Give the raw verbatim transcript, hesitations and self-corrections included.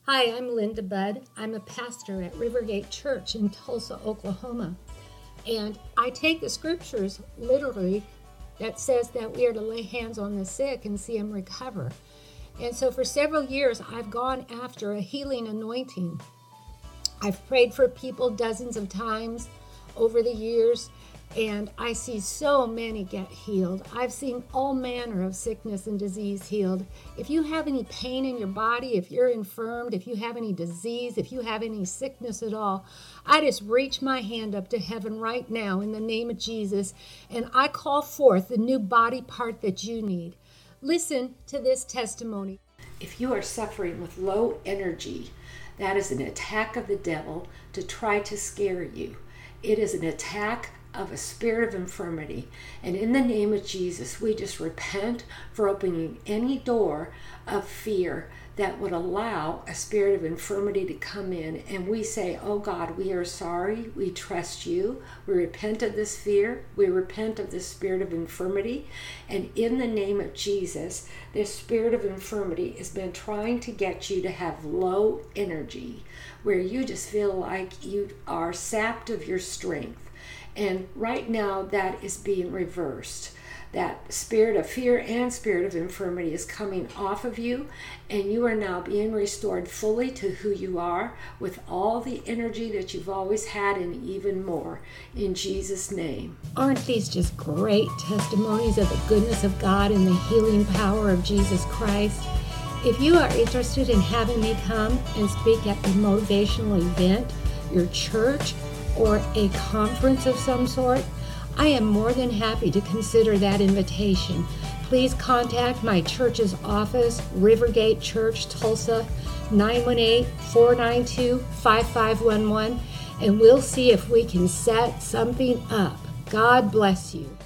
Hi, I'm Linda Budd. I'm a pastor at Rivergate Church in Tulsa, Oklahoma. And I take the scriptures literally that says that we are to lay hands on the sick and see them recover. And so for several years, I've gone after a healing anointing. I've prayed for people dozens of times over the years, and I see so many get healed. I've seen all manner of sickness and disease healed. If you have any pain in your body, if you're infirmed, if you have any disease, if you have any sickness at all, I just reach my hand up to heaven right now in the name of Jesus, and I call forth the new body part that you need. Listen to this testimony. If you are suffering with low energy, that is an attack of the devil to try to scare you. It is an attack of a spirit of infirmity. And in the name of Jesus, we just repent for opening any door of fear that would allow a spirit of infirmity to come in. And we say, oh God, we are sorry. We trust you. We repent of this fear. We repent of this spirit of infirmity. And in the name of Jesus, this spirit of infirmity has been trying to get you to have low energy, where you just feel like you are sapped of your strength. And right now that is being reversed. That spirit of fear and spirit of infirmity is coming off of you, and you are now being restored fully to who you are with all the energy that you've always had and even more. In Jesus' name. Aren't these just great testimonies of the goodness of God and the healing power of Jesus Christ? If you are interested in having me come and speak at a motivational event, your church, or a conference of some sort, I am more than happy to consider that invitation. Please contact my church's office, Rivergate Church, Tulsa, nine one eight, four nine two, five five one one, and we'll see if we can set something up. God bless you.